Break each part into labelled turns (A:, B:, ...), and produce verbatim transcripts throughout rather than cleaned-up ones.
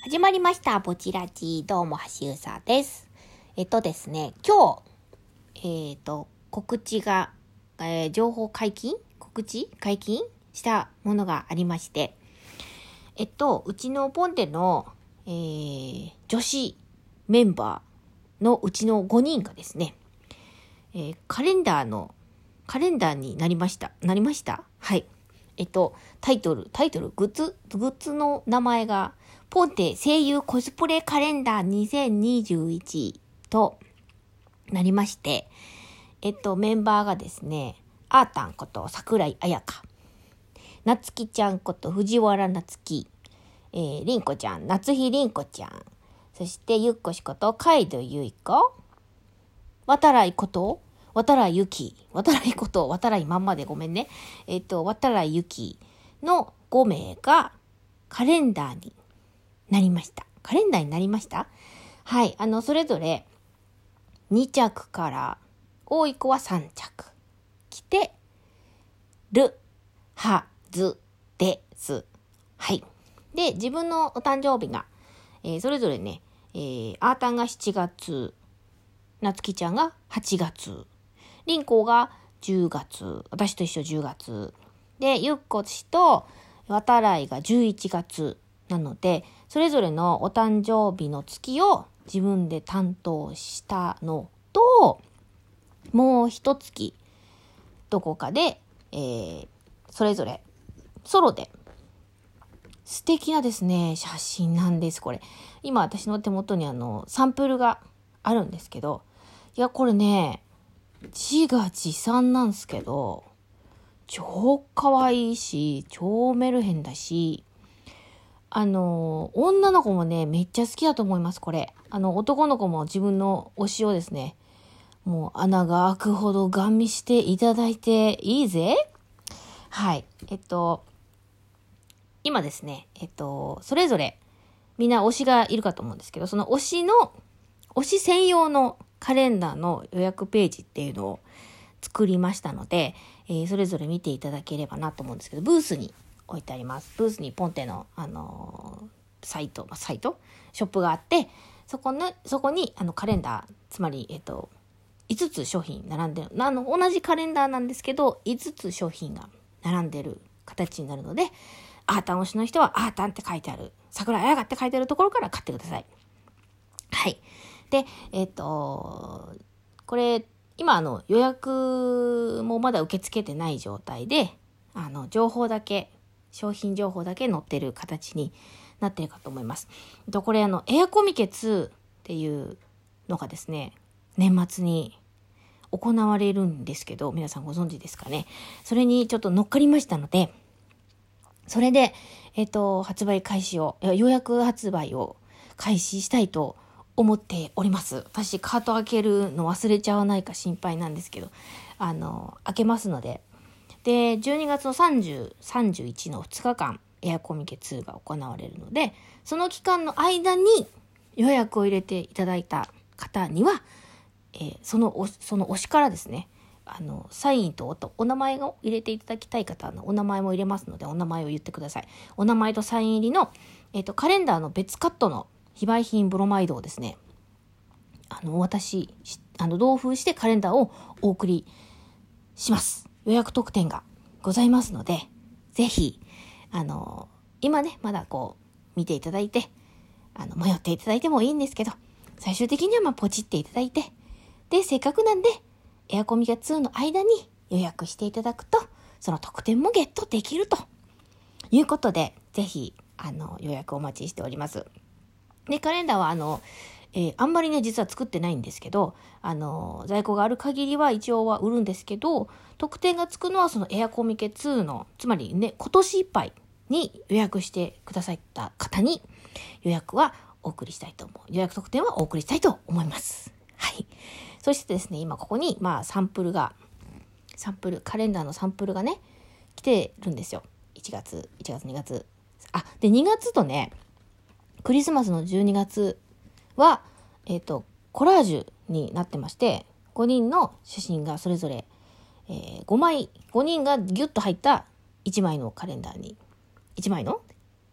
A: 始まりました。ぼちらち。どうも、はしうさです。えっとですね、今日、えっと、告知が、えー、情報解禁告知解禁したものがありまして、えっと、うちのポンテの、えー、女子メンバーのうちのごにんがですね、えー、カレンダーの、カレンダーになりました。なりましたはい。えっと、タイトル、タイトル、グッズ、グッズの名前が、ポンテ声優コスプレカレンダーにせんにじゅういちとなりまして、えっと、メンバーがですね、あーたんこと桜井彩香、なつきちゃんこと藤原なつき、えー、りんこちゃん、夏日りんこちゃん、そしてゆっこしこと海戸ゆいこ、渡来こと渡来ゆき、渡来こと渡来まんまでごめんね。えっと、渡来ゆきのごめいがカレンダーになりました。カレンダーになりましたはい。あの、それぞれにちゃくから多い子はさんちゃく来てるはずです。はい。で、自分のお誕生日が、えー、それぞれね、えー、あーたんがしちがつ、なつきちゃんがはちがつ、りんこがじゅうがつ、私と一緒じゅうがつ、で、ゆっこしと渡来がじゅういちがつなので、それぞれのお誕生日の月を自分で担当したのと、もう一月、どこかで、えー、それぞれソロで、素敵なですね、写真なんです、これ。今私の手元にあの、サンプルがあるんですけど、いや、これね、字が持参なんすけど、超可愛いし、超メルヘンだし、あの、女の子もね、めっちゃ好きだと思います、これ。あの、男の子も自分の推しをですね、もう穴が開くほどガン見していただいていいぜ。はい。えっと、今ですね、えっと、それぞれみんな推しがいるかと思うんですけど、その推しの、推し専用のカレンダーの予約ページっていうのを作りましたので、えー、それぞれ見ていただければなと思うんですけど、ブースに置いてあります。ブースにポンテの、あのー、サイト、サイトショップがあって、そこの、そこに、あの、カレンダー、つまり、えっと、いつつ商品並んでる、あの、同じカレンダーなんですけど、いつつ商品が並んでる形になるので、あーたん推しの人は、あーたんって書いてある、桜あやがって書いてあるところから買ってください。はい。で、えっと、これ、今、あの、予約もまだ受け付けてない状態で、あの、情報だけ、商品情報だけ載ってる形になってるかと思います。と、これ、あの、エアコミケツーっていうのがですね、年末に行われるんですけど、皆さんご存知ですかね。それにちょっと乗っかりましたので、それで、えっと、発売開始を、予約発売を開始したいと思っております。私、カート開けるの忘れちゃわないか心配なんですけど、あの、開けますので。で、じゅうにがつのさんじゅう、さんじゅういちのふつかかん、エアコミケツーが行われるので、その期間の間に予約を入れていただいた方には、えー、その、その推しからですね、あの、サインと お, お名前を入れていただきたい方のお名前も入れますので、お名前を言ってください。お名前とサイン入りの、えっと、カレンダーの別カットの非売品ブロマイドをですね、あの、お渡し、あの、同封してカレンダーをお送りします。予約特典がございますので、ぜひ、あの、今ね、まだこう、見ていただいて、あの、迷っていただいてもいいんですけど、最終的にはまあ、ポチっていただいて、で、せっかくなんで、エアコミケツーの間に予約していただくと、その特典もゲットできるということで、ぜひ、あの、予約お待ちしております。で、カレンダーは、あの、えー、あんまりね、実は作ってないんですけど、あの、在庫がある限りは一応は売るんですけど、特典がつくのはそのエアコミケツーの、つまりね、今年いっぱいに予約してくださった方に予約はお送りしたいと思う。予約特典はお送りしたいと思います。はい。そしてですね、今ここに、まあ、サンプルが、サンプル、カレンダーのサンプルがね、来てるんですよ。いちがつ、いちがつ、にがつ。あ、で、にがつとね、クリスマスのじゅうにがつは、えっと、コラージュになってまして、ごにんの写真がそれぞれ、えー、ごまい、ごにんがギュッと入ったいちまいのカレンダーに、いちまいの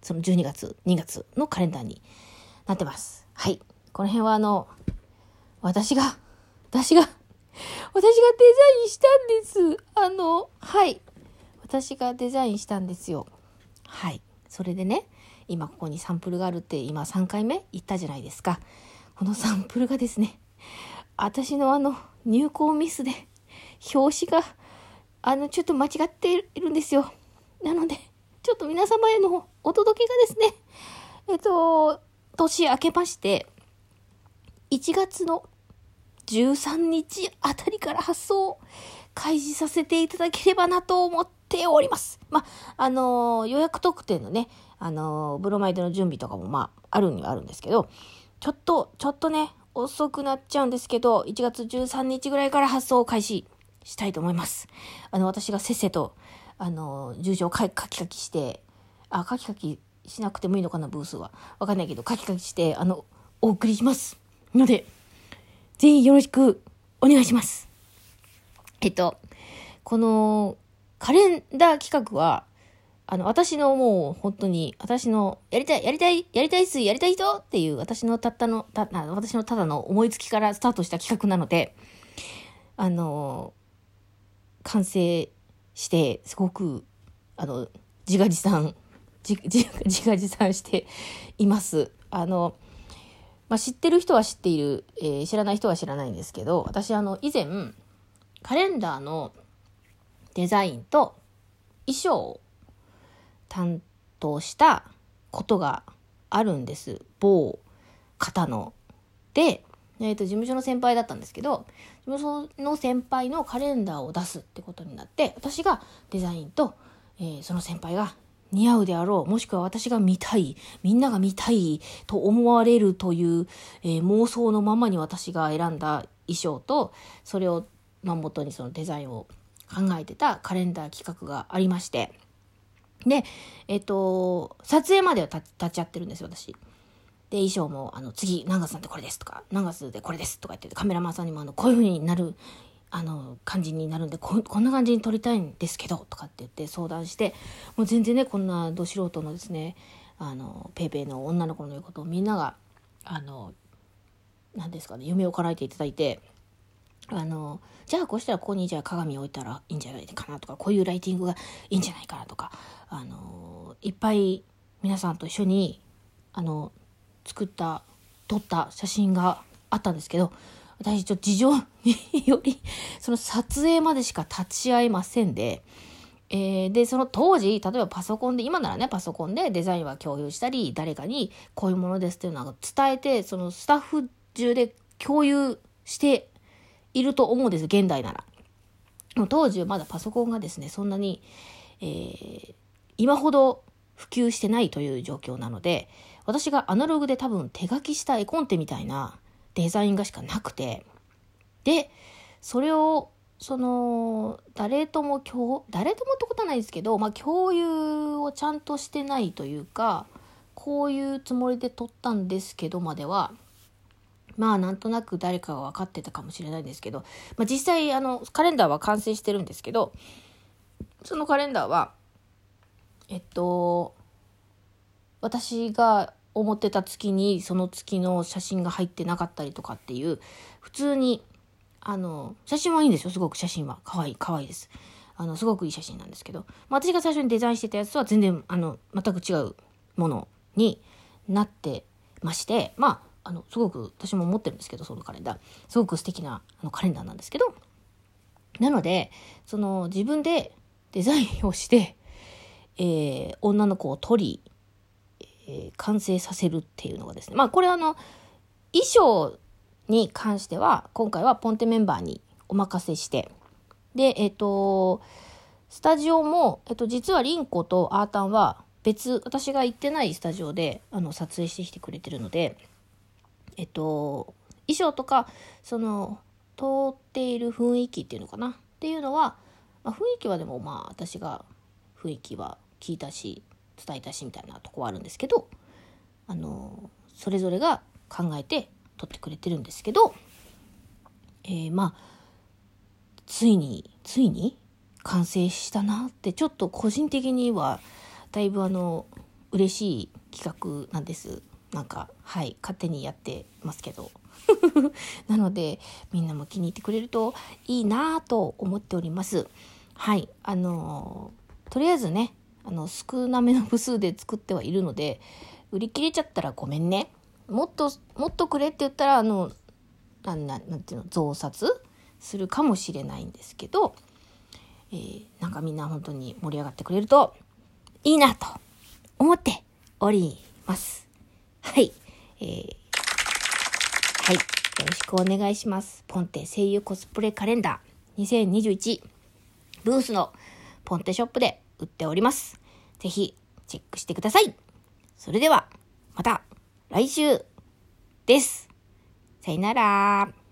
A: そのじゅうにがつ、にがつのカレンダーになってます。はい。この辺はあの、私が、私が、私がデザインしたんです。あの、はい。私がデザインしたんですよ。はい。それでね、今ここにサンプルがあるって今さんかいめ言ったじゃないですか。このサンプルがですね、私のあの入稿ミスで表紙があのちょっと間違っているんですよ。なのでちょっと皆様へのお届けがですね、えっと年明けましていちがつのじゅうさんにちあたりから発送を開始させていただければなと思っております。まあ、あの予約特典のね、あのブロマイドの準備とかもまああるにはあるんですけど、ちょっとちょっとね遅くなっちゃうんですけど、いちがつじゅうさんにちぐらいから発送を開始したいと思います。あの私がせっせとあの住所をカキカキして、あカキカキしなくてもいいのかな、ブースはわかんないけどカキカキしてあのお送りしますので、ぜひよろしくお願いします。えっとこのカレンダー企画はあの私のもう本当に私のやりたいやりたいやりたいっすやりたい人っていう私のたったのた私のただの思いつきからスタートした企画なので、あの完成してすごくあの自画自賛自自自画自賛しています。あのまあ、知ってる人は知っている、えー、知らない人は知らないんですけど、私あの以前カレンダーのデザインと衣装を担当したことがあるんです。某方ので、えーと、事務所の先輩だったんですけど、事務所の先輩のカレンダーを出すってことになって、私がデザインと、えー、その先輩が似合うであろう、もしくは私が見たい、みんなが見たいと思われるという、えー、妄想のままに私が選んだ衣装と、それを、まあ、元にそのデザインを考えてたカレンダー企画がありまして、で、えっと、撮影までは立ち会ってるんですよ、私。で、衣装も、あの、次、何月なんてこれですとか、何月でこれですとか言って、カメラマンさんにも、あの、こういう風になる、あの、感じになるんで、こ、こんな感じに撮りたいんですけど、とかって言って相談して、もう全然ね、こんなど素人のですね、あの、ペイペイの女の子の言うことをみんなが、あの、何ですかね、夢を叶えていただいて、あのじゃあこうしたらここにじゃあ鏡を置いたらいいんじゃないかなとか、こういうライティングがいいんじゃないかなとか、あのいっぱい皆さんと一緒にあの作った撮った写真があったんですけど、私ちょっと事情によりその撮影までしか立ち会えませんで、えー、でその当時例えばパソコンで、今ならねパソコンでデザインは共有したり、誰かにこういうものですっていうのを伝えて、そのスタッフ中で共有していると思うんです、現代なら。当時はまだパソコンがですね、そんなに、えー、今ほど普及してないという状況なので、私がアナログで多分手書きした絵コンテみたいなデザインがしかなくて、でそれをその誰とも共誰ともってことはないですけど、まあ、共有をちゃんとしてないというか、こういうつもりで撮ったんですけどまではまあなんとなく誰かが分かってたかもしれないんですけど、まあ、実際あのカレンダーは完成してるんですけど、そのカレンダーはえっと私が思ってた月にその月の写真が入ってなかったりとかっていう、普通にあの写真はいいんですよ、すごく写真は可愛い可愛いです、あのすごくいい写真なんですけど、まあ、私が最初にデザインしてたやつとは全然あの全く違うものになってまして、まああのすごく私も持ってるんですけど、そのカレンダーすごく素敵なあのカレンダーなんですけど、なのでその自分でデザインをして、えー、女の子を撮り、えー、完成させるっていうのがですね、まあこれはあの衣装に関しては今回はポンテメンバーにお任せして、でえっ、ー、とスタジオも、えっ、ー、と実はリンコとアータンは別、私が行ってないスタジオであの撮影してきてくれてるので、えっと、衣装とかその通っている雰囲気っていうのかなっていうのは、まあ、雰囲気はでもまあ私が雰囲気は聞いたし伝えたしみたいなとこはあるんですけど、あのそれぞれが考えて撮ってくれてるんですけど、えー、まあついについに完成したなって、ちょっと個人的にはだいぶあの嬉しい企画なんです。なんか、はい、勝手にやってますけど。なので、みんなも気に入ってくれるといいなと思っております。はい、あのー、とりあえずね、あの、少なめの部数で作ってはいるので、売り切れちゃったらごめんね。もっと、もっとくれって言ったら、あの、なん、なん、なんていうの、増刷するかもしれないんですけど、えー、なんかみんな本当に盛り上がってくれるといいなと思っております。はい。えー、はい。よろしくお願いします。ポンテ声優コスプレカレンダーにせんにじゅういちブースのポンテショップで売っております。ぜひチェックしてください。それではまた来週です。さよなら。